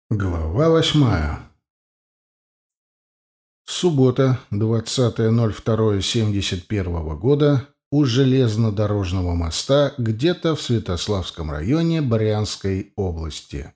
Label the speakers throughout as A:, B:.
A: Глава 8. Суббота, 20.02.71 года, у железнодорожного моста, где-то в Святославском районе Брянской области.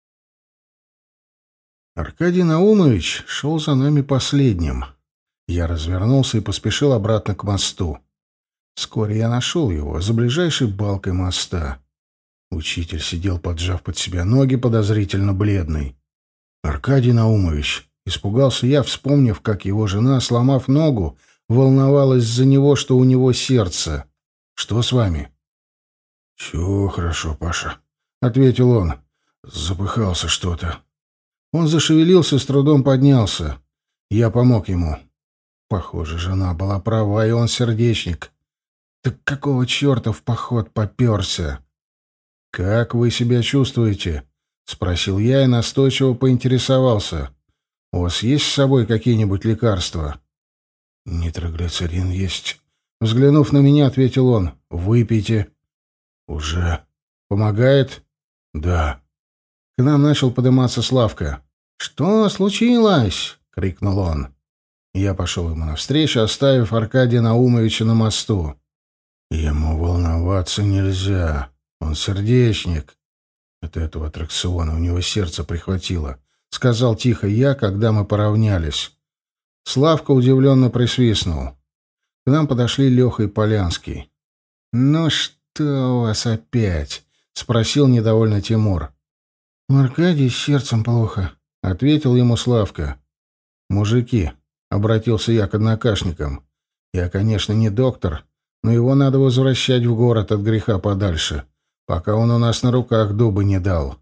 A: Аркадий Наумович шел за нами последним. Я развернулся и поспешил обратно к мосту. Вскоре я нашел его за ближайшей балкой моста. Учитель сидел, поджав под себя ноги, подозрительно бледный. «Аркадий Наумович!» — испугался я, вспомнив, как его жена, сломав ногу, волновалась за него, что у него сердце. «Что с вами?» «Все хорошо, Паша», — ответил он. «Запыхался что-то». Он зашевелился, с трудом поднялся. Я помог ему. Похоже, жена была права, и он сердечник. Так какого черта в поход попёрся? «Как вы себя чувствуете?» — спросил я и настойчиво поинтересовался. «У вас есть с собой какие-нибудь лекарства?» «Нитроглицерин есть». Взглянув на меня, ответил он. «Выпейте». «Уже. Помогает?» «Да». К нам начал подниматься Славка. «Что случилось?» — крикнул он. Я пошел ему навстречу, оставив Аркадия Наумовича на мосту. «Ему волноваться нельзя. Он сердечник. От этого аттракциона у него сердце прихватило», — сказал тихо я, когда мы поравнялись. Славка удивленно присвистнул. К нам подошли Леха и Полянский. «Ну что у вас опять?» — спросил недовольно Тимур. «У Аркадия с сердцем плохо», — ответил ему Славка. «Мужики», — обратился я к однокашникам, — «я, конечно, не доктор, но его надо возвращать в город от греха подальше, пока он у нас на руках дубы не дал».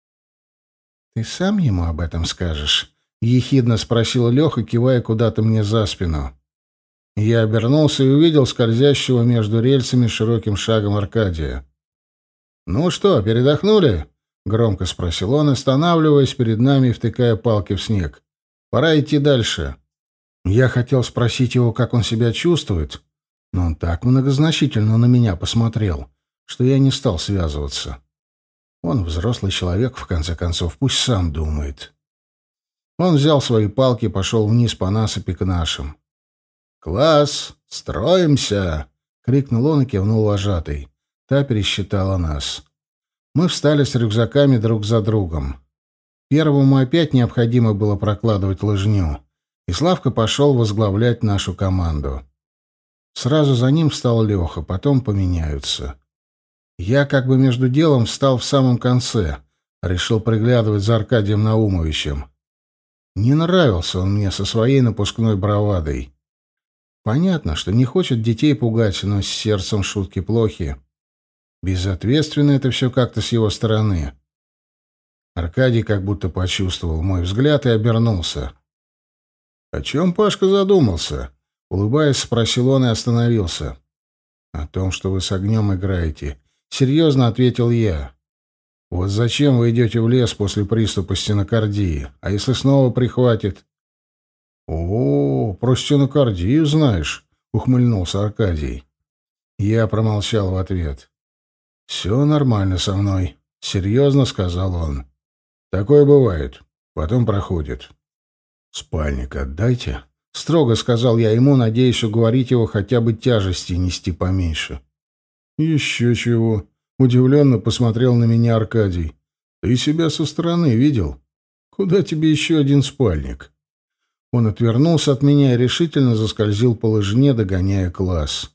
A: «Ты сам ему об этом скажешь?» — ехидно спросил Леха, кивая куда-то мне за спину. Я обернулся и увидел скользящего между рельсами широким шагом Аркадия. «Ну что, передохнули?» — громко спросил он, останавливаясь перед нами и втыкая палки в снег. «Пора идти дальше». Я хотел спросить его, как он себя чувствует, но он так многозначительно на меня посмотрел, что я не стал связываться. Он взрослый человек, в конце концов, пусть сам думает. Он взял свои палки и пошел вниз по насыпи к нашим. «Класс! Строимся!» — крикнул он и кивнул вожатой. Та пересчитала нас. Мы встали с рюкзаками друг за другом. Первому опять необходимо было прокладывать лыжню, и Славка пошел возглавлять нашу команду. Сразу за ним встал Леха, потом поменяются. Я как бы между делом встал в самом конце, решил приглядывать за Аркадием Наумовичем. Не нравился он мне со своей напускной бравадой. Понятно, что не хочет детей пугать, но с сердцем шутки плохи. Безответственно это все как-то с его стороны. Аркадий как будто почувствовал мой взгляд и обернулся. «О чем Пашка задумался?» — улыбаясь, спросил он и остановился. «О том, что вы с огнем играете», — серьезно ответил я. «Вот зачем вы идете в лес после приступа стенокардии? А если снова прихватит?» «О, про стенокардию знаешь», — ухмыльнулся Аркадий. Я промолчал в ответ. «Все нормально со мной», — серьезно сказал он. «Такое бывает. Потом проходит». «Спальник отдайте», — строго сказал я ему, надеясь уговорить его хотя бы тяжести нести поменьше. «Еще чего», — удивленно посмотрел на меня Аркадий. «Ты себя со стороны видел? Куда тебе еще один спальник?» Он отвернулся от меня и решительно заскользил по лыжне, догоняя класс.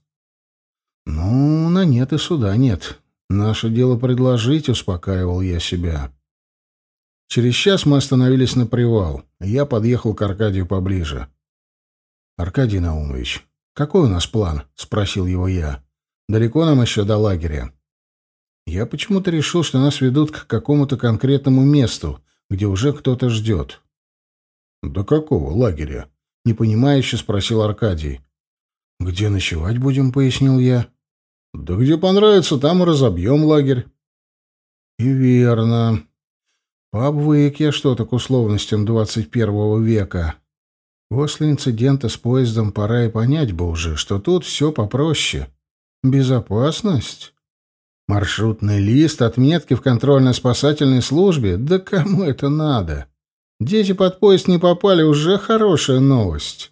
A: «Ну, на нет и суда нет. Наше дело предложить», — успокаивал я себя. Через час мы остановились на привал. Я подъехал к Аркадию поближе. «Аркадий Наумович, какой у нас план?» — спросил его я. «Далеко нам еще до лагеря?» Я почему-то решил, что нас ведут к какому-то конкретному месту, где уже кто-то ждет. «До какого лагеря?» — непонимающе спросил Аркадий. «Где ночевать будем?» — пояснил я. «Да где понравится, там и разобьем лагерь». «И верно. Пообвык я что-то к условностям 21 века. После инцидента с поездом пора и понять бы уже, что тут все попроще. Безопасность? Маршрутный лист, отметки в контрольно-спасательной службе? Да кому это надо? Дети под поезд не попали, уже хорошая новость.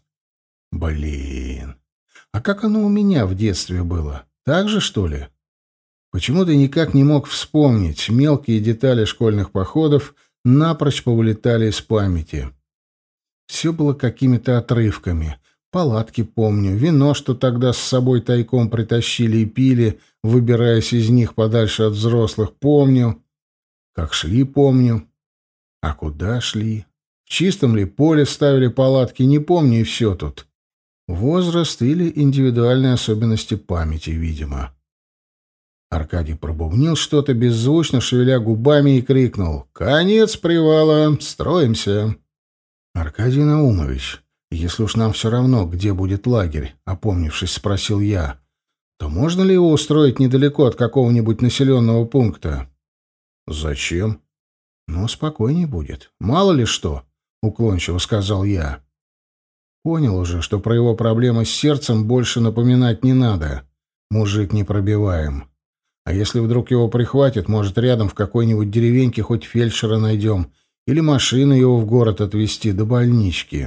A: Блин. А как оно у меня в детстве было? Так же, что ли? Почему-то никак не мог вспомнить. Мелкие детали школьных походов напрочь повылетали из памяти. Все было какими-то отрывками. Палатки помню, вино, что тогда с собой тайком притащили и пили, выбираясь из них подальше от взрослых, помню. Как шли, помню. А куда шли? В чистом ли поле ставили палатки, не помню, и все тут. Возраст или индивидуальные особенности памяти, видимо. Аркадий пробубнил что-то, беззвучно шевеля губами, и крикнул: «Конец привала! Строимся!» «Аркадий Наумович, если уж нам все равно, где будет лагерь, — опомнившись, спросил я, — то можно ли его устроить недалеко от какого-нибудь населенного пункта?» «Зачем?» «Ну, спокойней будет. Мало ли что», — уклончиво сказал я. Понял уже, что про его проблемы с сердцем больше напоминать не надо. Мужик непробиваем. А если вдруг его прихватит, может, рядом в какой-нибудь деревеньке хоть фельдшера найдем или машину его в город отвезти до больнички.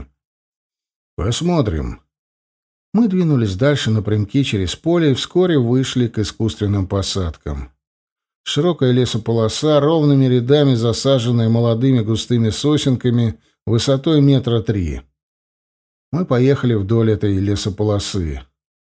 A: Посмотрим. Мы двинулись дальше напрямки через поле и вскоре вышли к искусственным посадкам. Широкая лесополоса, ровными рядами засаженная молодыми густыми сосенками, высотой 3 метра. Мы поехали вдоль этой лесополосы.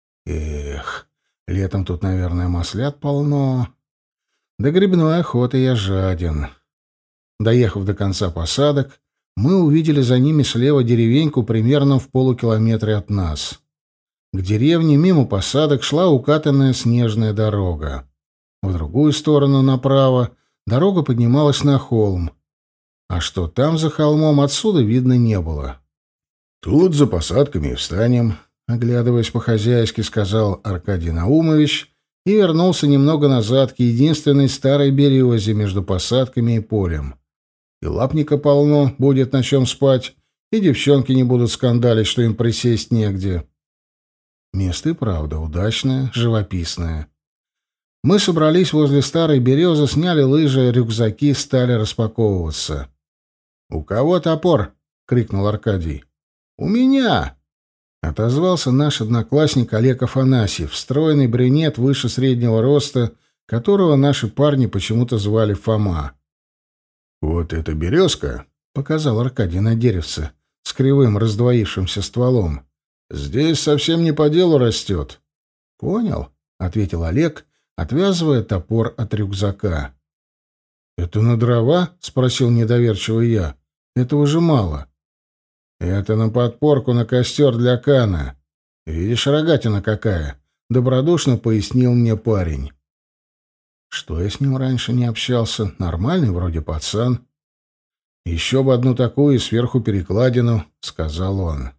A: Эх, летом тут, наверное, маслят полно. До грибной охоты я жаден. Доехав до конца посадок, мы увидели за ними слева деревеньку примерно в полукилометре от нас. К деревне мимо посадок шла укатанная снежная дорога. В другую сторону, направо, дорога поднималась на холм. А что там за холмом, отсюда видно не было. «Тут за посадками и встанем», — оглядываясь по-хозяйски, сказал Аркадий Наумович и вернулся немного назад к единственной старой березе между посадками и полем. И лапника полно, будет на чем спать, и девчонки не будут скандалить, что им присесть негде. Место и правда удачное, живописное. Мы собрались возле старой березы, сняли лыжи, рюкзаки, стали распаковываться. «У кого топор?» — крикнул Аркадий. «У меня!» — отозвался наш одноклассник Олег Афанасьев, стройный брюнет выше среднего роста, которого наши парни почему-то звали Фома. «Вот эта березка», — показал Аркадий на деревце с кривым раздвоившимся стволом, — «здесь совсем не по делу растет». «Понял», — ответил Олег, отвязывая топор от рюкзака. «Это на дрова?» — спросил недоверчиво я. «Этого же мало». «Это на подпорку на костер для Кана. Видишь, рогатина какая?» — добродушно пояснил мне парень. Что я с ним раньше не общался? Нормальный вроде пацан. «Еще бы одну такую и сверху перекладину», — сказал он.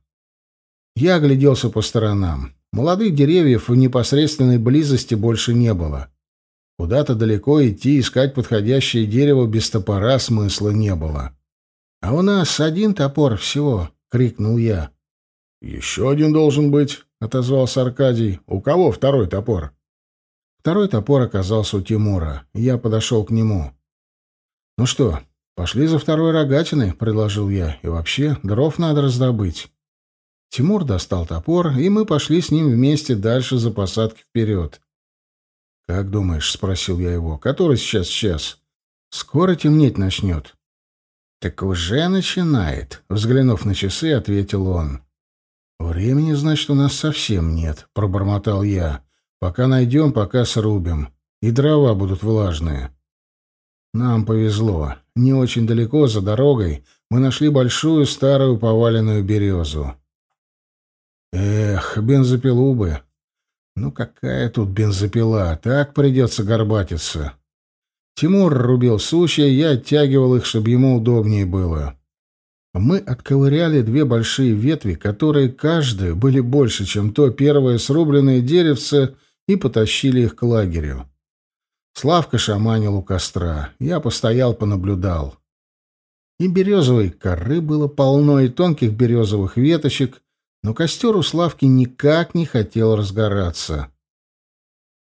A: Я огляделся по сторонам. Молодых деревьев в непосредственной близости больше не было. Куда-то далеко идти, искать подходящее дерево без топора смысла не было. «А у нас один топор всего», — крикнул я. «Еще один должен быть», — отозвался Аркадий. «У кого второй топор?» Второй топор оказался у Тимура. Я подошел к нему. «Ну что, пошли за второй рогатиной», — предложил я. «И вообще, дров надо раздобыть». Тимур достал топор, и мы пошли с ним вместе дальше за посадки вперед. «Как думаешь?» — спросил я его. «Который сейчас час? Скоро темнеть начнет». «Так уже начинает», — взглянув на часы, ответил он. «Времени, значит, у нас совсем нет», — пробормотал я. «Пока найдем, пока срубим. И дрова будут влажные». Нам повезло. Не очень далеко, за дорогой, мы нашли большую старую поваленную березу. Эх, бензопилу бы. Ну какая тут бензопила, так придется горбатиться. Тимур рубил сучья, я оттягивал их, чтобы ему удобнее было. Мы отковыряли две большие ветви, которые каждая были больше, чем то первое срубленное деревце, и потащили их к лагерю. Славка шаманил у костра, я постоял, понаблюдал. И березовой коры было полно, и тонких березовых веточек, но костер у Славки никак не хотел разгораться.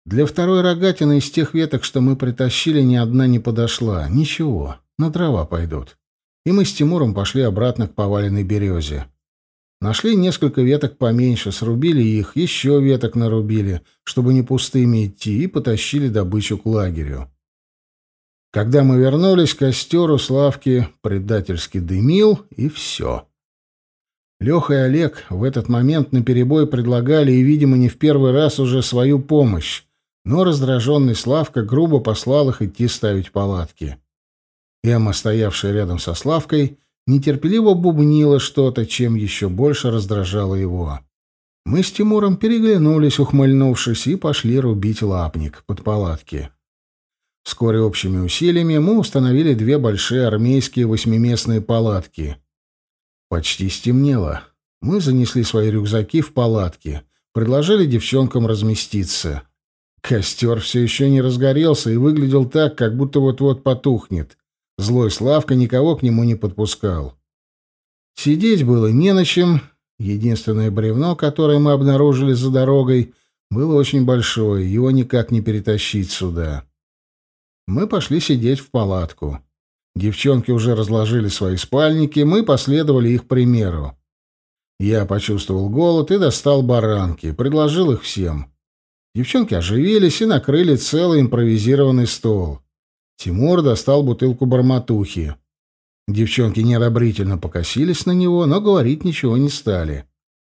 A: Для второй рогатины из тех веток, что мы притащили, ни одна не подошла. Ничего, на дрова пойдут. И мы с Тимуром пошли обратно к поваленной березе. Нашли несколько веток поменьше, срубили их, еще веток нарубили, чтобы не пустыми идти, и потащили добычу к лагерю. Когда мы вернулись, костер у Славки предательски дымил, и все. Леха и Олег в этот момент наперебой предлагали, и, видимо, не в первый раз уже свою помощь, но раздраженный Славка грубо послал их идти ставить палатки. Эмма, стоявшая рядом со Славкой, нетерпеливо бубнила что-то, чем еще больше раздражало его. Мы с Тимуром переглянулись, ухмыльнувшись, и пошли рубить лапник под палатки. Вскоре общими усилиями мы установили 2 большие армейские 8-местные палатки. Почти стемнело. Мы занесли свои рюкзаки в палатки, предложили девчонкам разместиться. Костер все еще не разгорелся и выглядел так, как будто вот-вот потухнет. Злой Славка никого к нему не подпускал. Сидеть было не на чем. Единственное бревно, которое мы обнаружили за дорогой, было очень большое, его никак не перетащить сюда. Мы пошли сидеть в палатку. Девчонки уже разложили свои спальники, мы последовали их примеру. Я почувствовал голод и достал баранки, предложил их всем. Девчонки оживились и накрыли целый импровизированный стол. Тимур достал бутылку барматухи. Девчонки неодобрительно покосились на него, но говорить ничего не стали.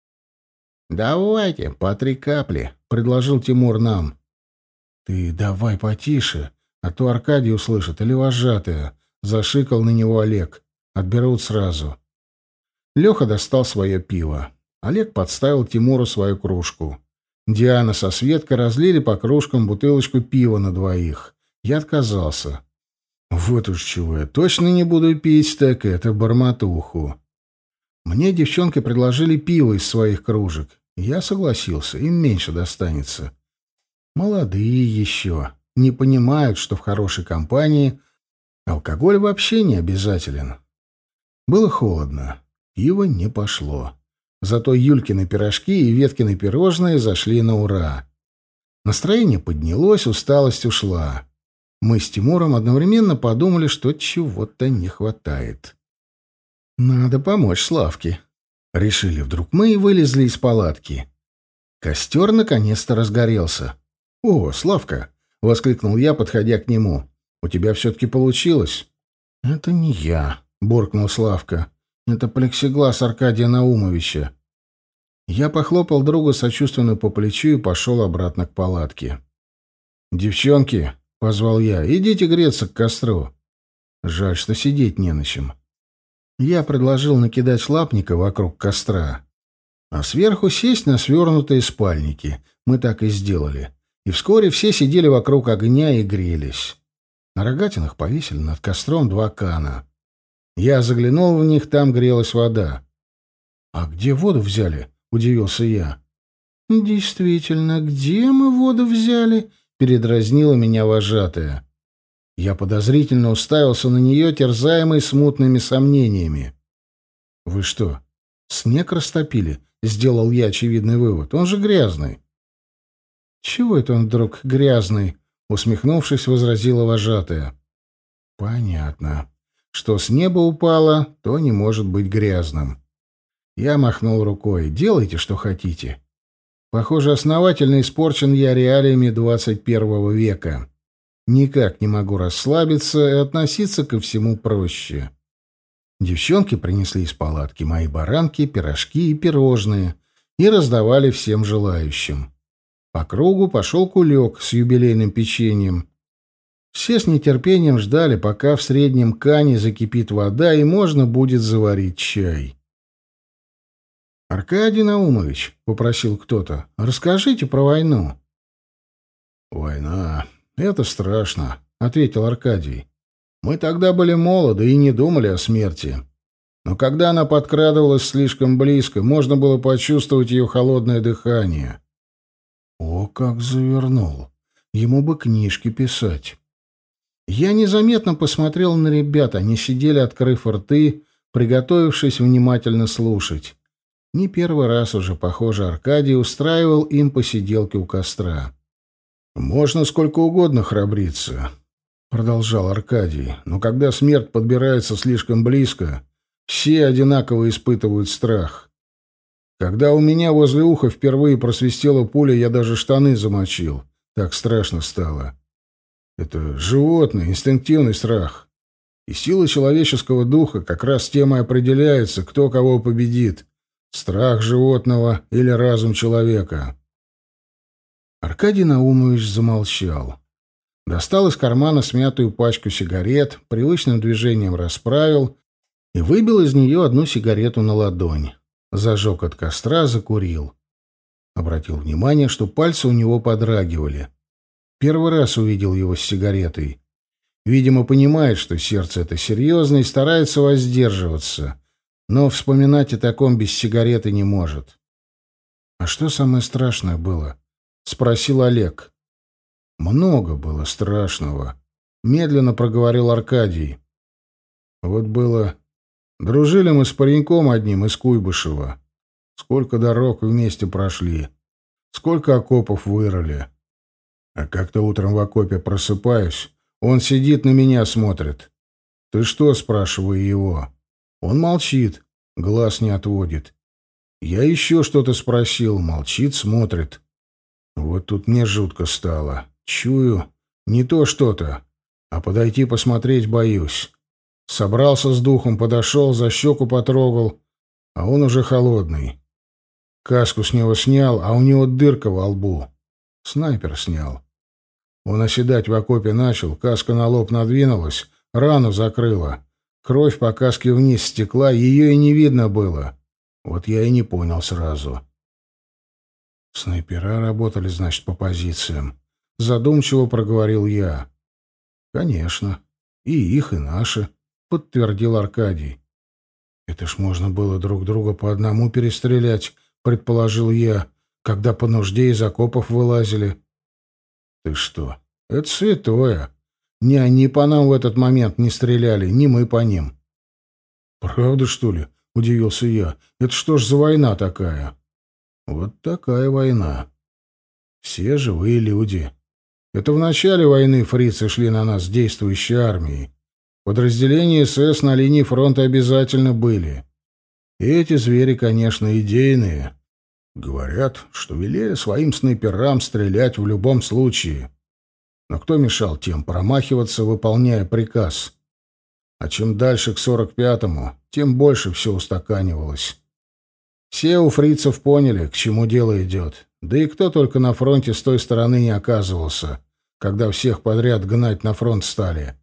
A: «Давайте, по 3 капли», — предложил Тимур нам. «Ты давай потише, а то Аркадий услышит или вожатая», — зашикал на него Олег. «Отберут сразу». Леха достал свое пиво. Олег подставил Тимуру свою кружку. Диана со Светкой разлили по кружкам бутылочку пива на 2. Я отказался. Вот уж чего я точно не буду пить, так это барматуху. Мне девчонки предложили пиво из своих кружек. Я согласился, им меньше достанется. Молодые еще, не понимают, что в хорошей компании алкоголь вообще не обязателен. Было холодно, пиво не пошло. Зато Юлькины пирожки и Веткины пирожные зашли на ура. Настроение поднялось, усталость ушла. Мы с Тимуром одновременно подумали, что чего-то не хватает. «Надо помочь Славке», — решили вдруг мы и вылезли из палатки. Костер наконец-то разгорелся. «О, Славка!» — воскликнул я, подходя к нему. «У тебя все-таки получилось?» «Это не я», — буркнул Славка. «Это плексиглаз Аркадия Наумовича». Я похлопал друга сочувственно по плечу и пошел обратно к палатке. «Девчонки», — позвал я, — «идите греться к костру». Жаль, что сидеть не на чем. Я предложил накидать лапника вокруг костра, а сверху сесть на свернутые спальники. Мы так и сделали. И вскоре все сидели вокруг огня и грелись. На рогатинах повесили над костром 2 кана. Я заглянул в них, там грелась вода. «А где воду взяли?» — удивился я. «Действительно, где мы воду взяли?» — передразнила меня вожатая. Я подозрительно уставился на нее, терзаемый смутными сомнениями. «Вы что, снег растопили?» — сделал я очевидный вывод. «Он же грязный». «Чего это он вдруг грязный?» — усмехнувшись, возразила вожатая. «Понятно. Что с неба упало, то не может быть грязным». Я махнул рукой. «Делайте, что хотите». Похоже, основательно испорчен я реалиями 21 века. Никак не могу расслабиться и относиться ко всему проще. Девчонки принесли из палатки мои баранки, пирожки и пирожные и раздавали всем желающим. По кругу пошел кулек с юбилейным печеньем. Все с нетерпением ждали, пока в среднем кане закипит вода и можно будет заварить чай. «Аркадий Наумович», — попросил кто-то, — «расскажите про войну». «Война — это страшно», — ответил Аркадий. «Мы тогда были молоды и не думали о смерти. Но когда она подкрадывалась слишком близко, можно было почувствовать ее холодное дыхание». О, как завернул! Ему бы книжки писать. Я незаметно посмотрел на ребят, они сидели, открыв рты, приготовившись внимательно слушать. Не первый раз уже, похоже, Аркадий устраивал им посиделки у костра. «Можно сколько угодно храбриться», — продолжал Аркадий, «но когда смерть подбирается слишком близко, все одинаково испытывают страх. Когда у меня возле уха впервые просвистела пуля, я даже штаны замочил. Так страшно стало. Это животный, инстинктивный страх. И сила человеческого духа как раз тем и определяется, кто кого победит. Страх животного или разум человека». Аркадий Наумович замолчал. Достал из кармана смятую пачку сигарет, привычным движением расправил и выбил из нее одну сигарету на ладонь. Зажег от костра, закурил. Обратил внимание, что пальцы у него подрагивали. Первый раз увидел его с сигаретой. Видимо, понимает, что сердце это серьезно и старается воздерживаться, но вспоминать о таком без сигареты не может. «А что самое страшное было?» — спросил Олег. «Много было страшного», — медленно проговорил Аркадий. «Вот было... Дружили мы с пареньком одним из Куйбышева. Сколько дорог вместе прошли, сколько окопов вырыли. А как-то утром в окопе просыпаюсь, он сидит на меня смотрит. «Ты что?» — спрашиваю его. Он молчит, глаз не отводит. Я еще что-то спросил, молчит, смотрит. Вот тут мне жутко стало. Чую, не то что-то, а подойти посмотреть боюсь. Собрался с духом, подошел, за щеку потрогал, а он уже холодный. Каску с него снял, а у него дырка во лбу. Снайпер снял. Он оседать в окопе начал, каска на лоб надвинулась, рану закрыла. Кровь по каске вниз стекла, ее и не видно было. Вот я и не понял сразу. Снайпера работали, значит, по позициям. Задумчиво проговорил я. Конечно. И их, и наши, подтвердил Аркадий. Это ж можно было друг друга по одному перестрелять, предположил я, когда по нужде из окопов вылазили. Ты что? Это святое. Ни они по нам в этот момент не стреляли, ни мы по ним. Правда, что ли? Удивился я. Это что ж за война такая? Вот такая война. Все живые люди. Это в начале войны фрицы шли на нас с действующей армией. Подразделения СС на линии фронта обязательно были. И эти звери, конечно, идейные. Говорят, что велели своим снайперам стрелять в любом случае. Но кто мешал тем промахиваться, выполняя приказ? А чем дальше к 45-му, тем больше все устаканивалось. Все у фрицев поняли, к чему дело идет. Да и кто только на фронте с той стороны не оказывался, когда всех подряд гнать на фронт стали.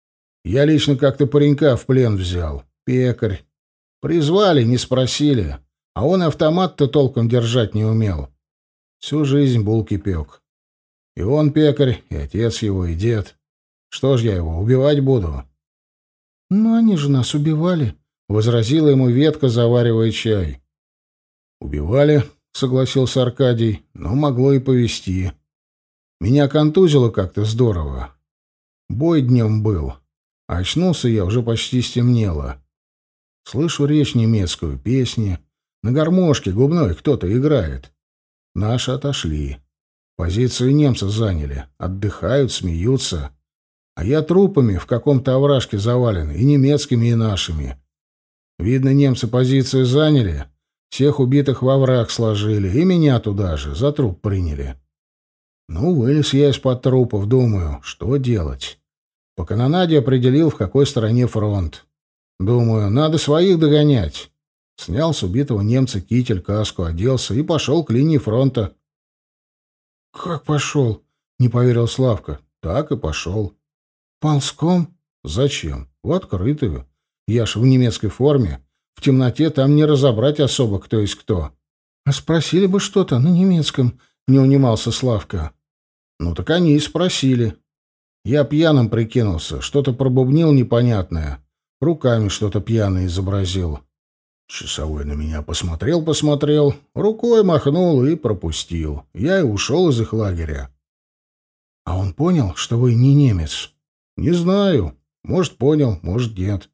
A: Я лично как-то паренька в плен взял. Пекарь. Призвали, не спросили. А он автомат-то толком держать не умел. Всю жизнь булки пек. И он пекарь, и отец его, и дед. Что ж я его, убивать буду? — Ну, они же нас убивали, — возразила ему ветка, заваривая чай. — Убивали, — согласился Аркадий, — но могло и повезти. Меня контузило как-то здорово. Бой днем был. А очнулся я, уже почти стемнело. Слышу речь немецкую, песни. На гармошке губной кто-то играет. Наши отошли. Позицию немцы заняли. Отдыхают, смеются. А я трупами в каком-то овражке завален, и немецкими, и нашими. Видно, немцы позицию заняли, всех убитых во овраг сложили, и меня туда же, за труп приняли. Ну, вылез я из-под трупов, думаю, что делать. По канонаде определил, в какой стороне фронт. Думаю, надо своих догонять. Снял с убитого немца китель, каску, оделся и пошел к линии фронта. — Как пошел? — не поверил Славка. — Так и пошел. — Ползком? — Зачем? В открытую. Я ж в немецкой форме. В темноте там не разобрать особо, кто есть кто. — А спросили бы что-то на немецком, — не унимался Славка. — Ну так они и спросили. Я пьяным прикинулся, что-то пробубнил непонятное. Руками что-то пьяное изобразил. Часовой на меня посмотрел, рукой махнул и пропустил. Я и ушел из их лагеря. — А он понял, что вы не немец? — Не знаю. Может, понял, может, нет.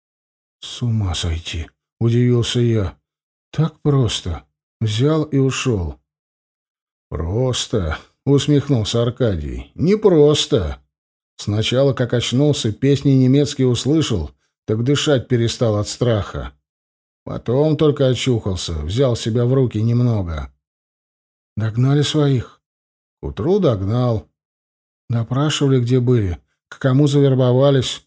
A: — С ума сойти, — удивился я. — Так просто. Взял и ушел. — Просто, — усмехнулся Аркадий. «Непросто. Сначала, как очнулся, песни немецкие услышал, так дышать перестал от страха. Потом только очухался, взял себя в руки немного». «Догнали своих?» «К утру догнал». «Допрашивали, где были? К кому завербовались?»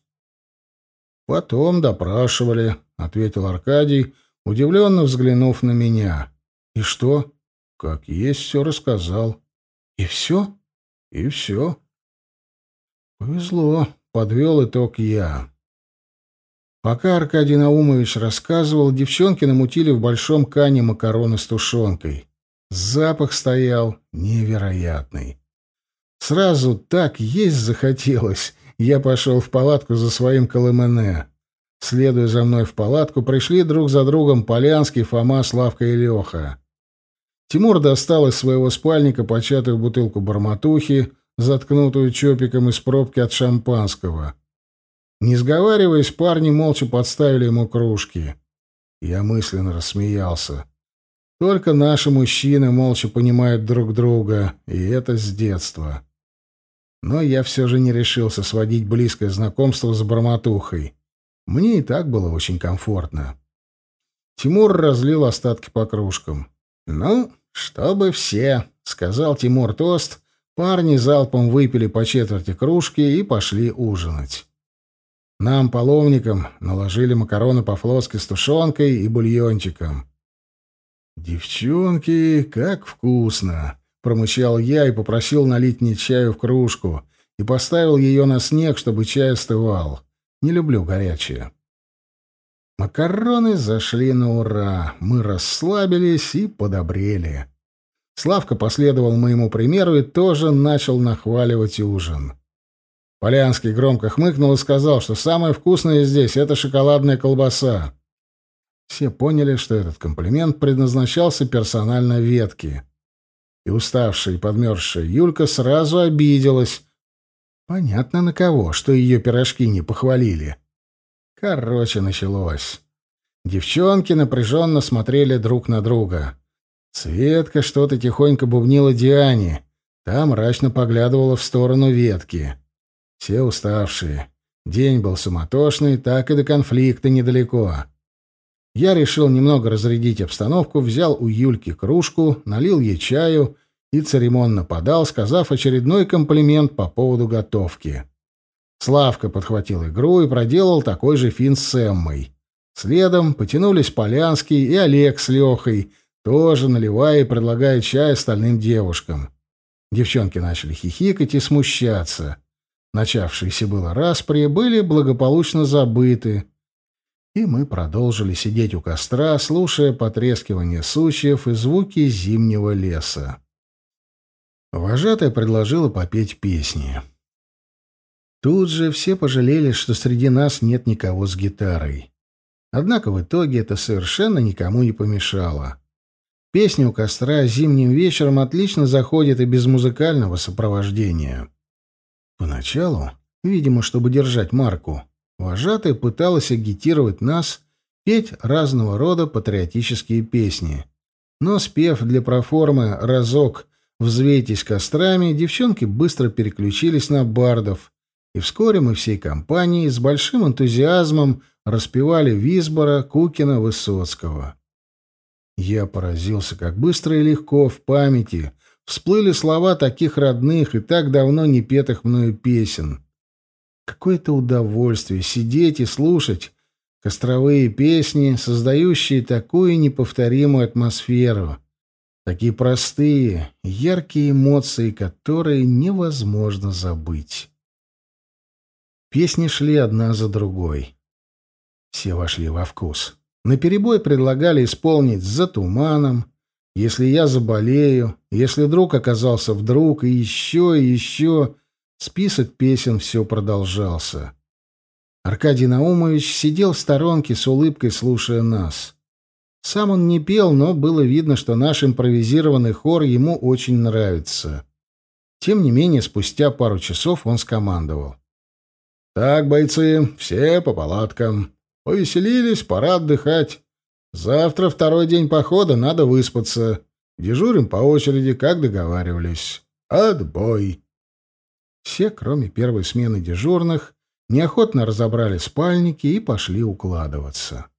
A: «Потом допрашивали», — ответил Аркадий, удивленно взглянув на меня. «И что?» «Как есть, все рассказал». «И все?» «И все». «Повезло», — подвел итог я. Пока Аркадий Наумович рассказывал, девчонки намутили в большом кане макароны с тушенкой. Запах стоял невероятный. Сразу так есть захотелось. Я пошел в палатку за своим колымене. Следуя за мной в палатку, пришли друг за другом Полянский, Фома, Славка и Леха. Тимур достал из своего спальника початую бутылку барматухи, заткнутую чопиком из пробки от шампанского. Не сговариваясь, парни молча подставили ему кружки. Я мысленно рассмеялся. Только наши мужчины молча понимают друг друга, и это с детства. Но я все же не решился сводить близкое знакомство с барматухой. Мне и так было очень комфортно. Тимур разлил остатки по кружкам. «Ну, чтобы все», — сказал Тимур тост. Парни залпом выпили по четверти кружки и пошли ужинать. Нам, половникам, наложили макароны по-флотски с тушенкой и бульончиком. «Девчонки, как вкусно!» — промычал я и попросил налить мне чаю в кружку и поставил ее на снег, чтобы чай остывал. Не люблю горячее. Макароны зашли на ура. Мы расслабились и подобрели. Славка последовал моему примеру и тоже начал нахваливать ужин. Полянский громко хмыкнул и сказал, что самое вкусное здесь — это шоколадная колбаса. Все поняли, что этот комплимент предназначался персонально Ветке. И уставшая и подмерзшая Юлька сразу обиделась. Понятно, на кого, что ее пирожки не похвалили. Короче, началось. Девчонки напряженно смотрели друг на друга. Светка что-то тихонько бубнила Диане. Та мрачно поглядывала в сторону Ветки. Все уставшие. День был суматошный, так и до конфликта недалеко. Я решил немного разрядить обстановку, взял у Юльки кружку, налил ей чаю и церемонно подал, сказав очередной комплимент по поводу готовки. Славка подхватил игру и проделал такой же финт с Эммой. Следом потянулись Полянский и Олег с Лехой, тоже наливая и предлагая чай остальным девушкам. Девчонки начали хихикать и смущаться. Начавшиеся было распри были благополучно забыты, и мы продолжили сидеть у костра, слушая потрескивание сучьев и звуки зимнего леса. Вожатая предложила попеть песни. Тут же все пожалели, что среди нас нет никого с гитарой. Однако в итоге это совершенно никому не помешало. Песня у костра зимним вечером отлично заходит и без музыкального сопровождения. Поначалу, видимо, чтобы держать марку, вожатая пыталась агитировать нас петь разного рода патриотические песни. Но, спев для проформы разок «Взвейтесь кострами», девчонки быстро переключились на бардов, и вскоре мы всей компанией с большим энтузиазмом распевали Висбора, Кукина, Высоцкого. Я поразился, как быстро и легко в памяти всплыли слова таких родных и так давно не петых мною песен. Какое-то удовольствие сидеть и слушать костровые песни, создающие такую неповторимую атмосферу, такие простые, яркие эмоции, которые невозможно забыть. Песни шли одна за другой. Все вошли во вкус. Наперебой предлагали исполнить «За туманом», «Если я заболею», «Если друг оказался вдруг», и еще, и еще. Список песен все продолжался. Аркадий Наумович сидел в сторонке с улыбкой, слушая нас. Сам он не пел, но было видно, что наш импровизированный хор ему очень нравится. Тем не менее, спустя пару часов он скомандовал: «Так, бойцы, все по палаткам. Повеселились, пора отдыхать. Завтра второй день похода, надо выспаться. Дежурим по очереди, как договаривались. Отбой!» Все, кроме первой смены дежурных, неохотно разобрали спальники и пошли укладываться.